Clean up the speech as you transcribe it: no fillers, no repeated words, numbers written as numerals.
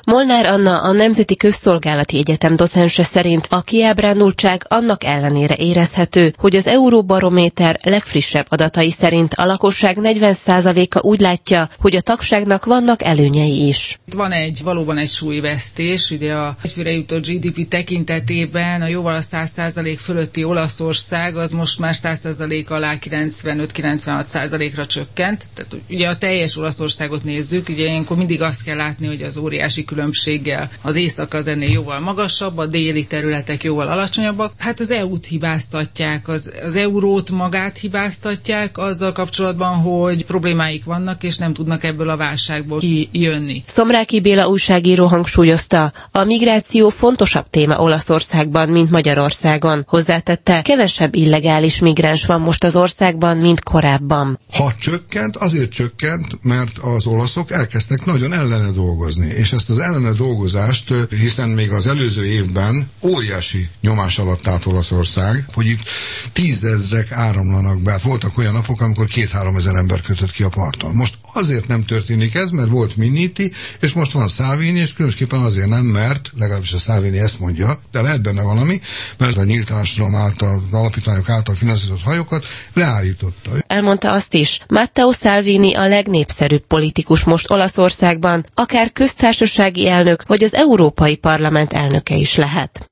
Molnár Anna, a Nemzeti Közszolgálati Egyetem docense szerint a kiábrándultság annak ellenére érezhető, hogy az Euróbarométer legfrissebb adatai szerint a lakosság 40%-a úgy látja, hogy a tagságnak vannak előnyei is. Van valóban egy súlyvesztés, ugye a egyfőre jutott GDP tekintetében a jóval a 100% fölötti Olaszország az most már 100% alá 95-96%-ra csökkent. Tehát ugye a teljes Olaszországot nézzük, ugye ilyenkor mindig azt kell látni, hogy az óriási különbséggel az észak az ennél jóval magasabb, a déli területek jóval alacsonyabbak. Hát az EU-t hibáztatják, az eurót magát hibáztatják azzal kapcsolatban, hogy problémáik vannak, és nem tudnak ebből a válságból kijönni. Szomráki Béla újságíró hangsúlyozta, a migráció fontosabb téma Olaszországban, mint Magyarországon. Hozzátette, kevesebb illegális migráns van most az országban, mint korábban. Ha csökkent, azért csökkent, mert az olaszok elkezdtek nagyon ellene dolgozni, és ezt az ellene dolgozást, hiszen még az előző évben óriási nyomás alatt állt Olaszország, hogy itt 10 000 áramlanak be. Hát voltak olyan napok, amikor 2-3 ezer ember kötött ki a parton. Most azért nem történik ez, mert volt Minniti, és most van Salvini, és különösképpen azért nem, mert legalábbis a Salvini ezt mondja, de lehet benne valami, mert a nyílt társadalom által, az alapítványok által finanszírozott hajókat leállította. Elmondta azt is, Matteo Salvini a legnépszerűbb politikus most Olaszországban, akár köztársasági elnök vagy az Európai Parlament elnöke is lehet.